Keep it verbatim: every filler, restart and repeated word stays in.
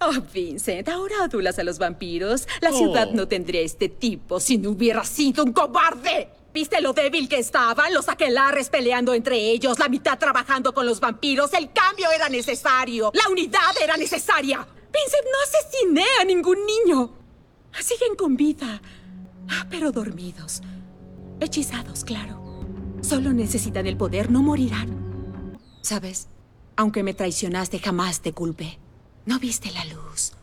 Oh, Vincent, ahora adulas a los vampiros. La ciudad Oh. no tendría este tipo si no hubiera sido un cobarde. ¿Viste lo débil que estaban? Los aquelarres peleando entre ellos, la mitad trabajando con los vampiros. El cambio era necesario. La unidad era necesaria. Vincent, no asesiné a ningún niño. Siguen con vida, pero dormidos. Hechizados, claro. Solo necesitan el poder, no morirán. ¿Sabes? Aunque me traicionaste, jamás te culpé. No viste la luz.